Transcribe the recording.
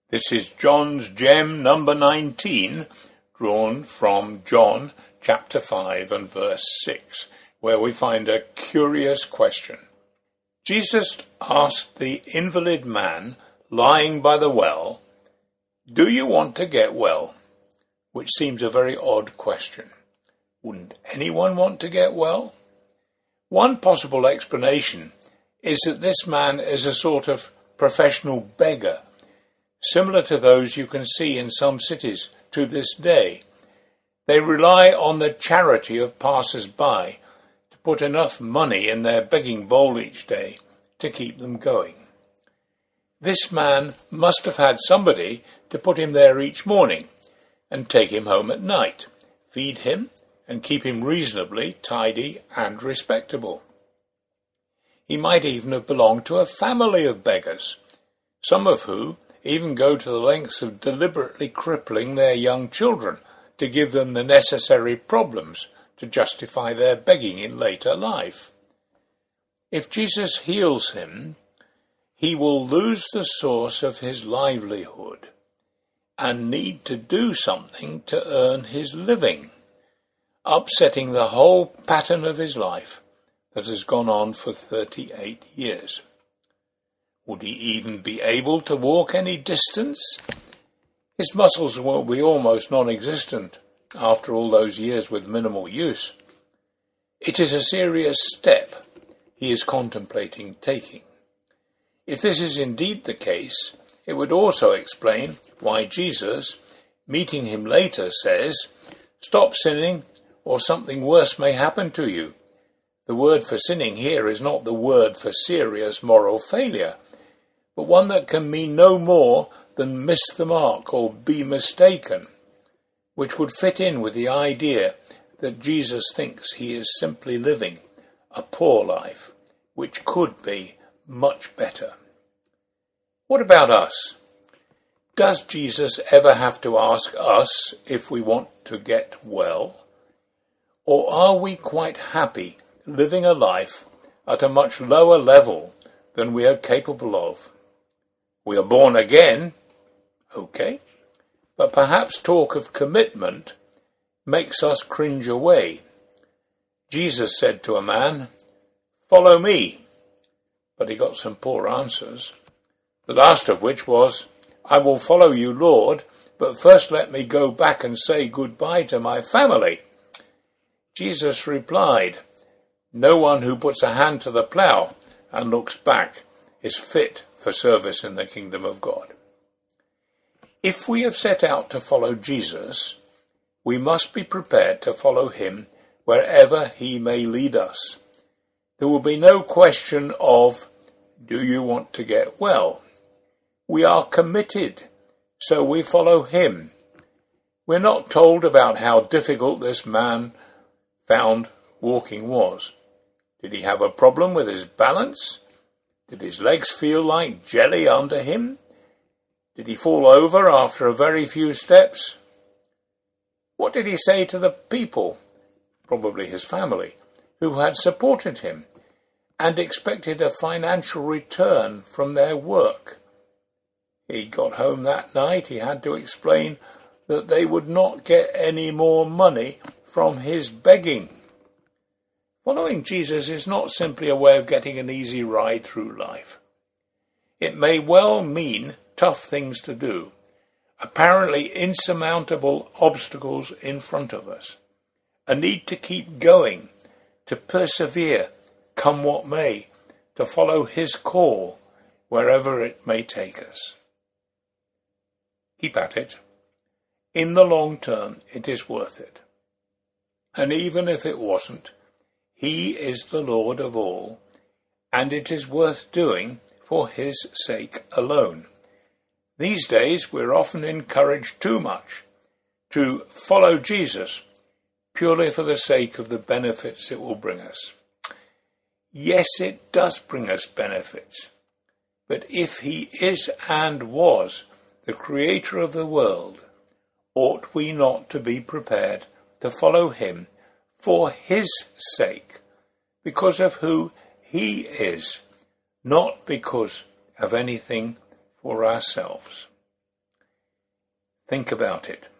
This is John's Gem number 19, drawn from John chapter 5 and verse 6, where we find a curious question. Jesus asked the invalid man lying by the well, "Do you want to get well?" Which seems a very odd question. Wouldn't anyone want to get well? One possible explanation is that this man is a sort of professional beggar, similar to those you can see in some cities to this day. They rely on the charity of passers-by to put enough money in their begging bowl each day to keep them going. This man must have had somebody to put him there each morning and take him home at night, feed him and keep him reasonably tidy and respectable. He might even have belonged to a family of beggars, some of whom even go to the lengths of deliberately crippling their young children to give them the necessary problems to justify their begging in later life. If Jesus heals him, he will lose the source of his livelihood and need to do something to earn his living, upsetting the whole pattern of his life that has gone on for 38 years. Would he even be able to walk any distance? His muscles will be almost non-existent after all those years with minimal use. It is a serious step he is contemplating taking. If this is indeed the case, it would also explain why Jesus, meeting him later, says, "Stop sinning, or something worse may happen to you." The word for sinning here is not the word for serious moral failure, but one that can mean no more than miss the mark or be mistaken, which would fit in with the idea that Jesus thinks he is simply living a poor life, which could be much better. What about us? Does Jesus ever have to ask us if we want to get well? Or are we quite happy living a life at a much lower level than we are capable of? We are born again, okay, but perhaps talk of commitment makes us cringe away. Jesus said to a man, "Follow me," but he got some poor answers, the last of which was, "I will follow you, Lord, but first let me go back and say goodbye to my family." Jesus replied, "No one who puts a hand to the plough and looks back is fit for service in the kingdom of God." If we have set out to follow Jesus, we must be prepared to follow him wherever he may lead us. There will be no question of, "Do you want to get well?" We are committed, so we follow him. We're not told about how difficult this man found walking was. Did he have a problem with his balance? Did his legs feel like jelly under him? Did he fall over after a very few steps? What did he say to the people, probably his family, who had supported him and expected a financial return from their work? He got home that night. He had to explain that they would not get any more money from his begging. Following Jesus is not simply a way of getting an easy ride through life. It may well mean tough things to do, apparently insurmountable obstacles in front of us, a need to keep going, to persevere, come what may, to follow his call wherever it may take us. Keep at it. In the long term, it is worth it. And even if it wasn't, he is the Lord of all, and it is worth doing for his sake alone. These days we're often encouraged too much to follow Jesus purely for the sake of the benefits it will bring us. Yes, it does bring us benefits, but if he is and was the creator of the world, ought we not to be prepared to follow him for his sake, because of who he is, not because of anything for ourselves? Think about it.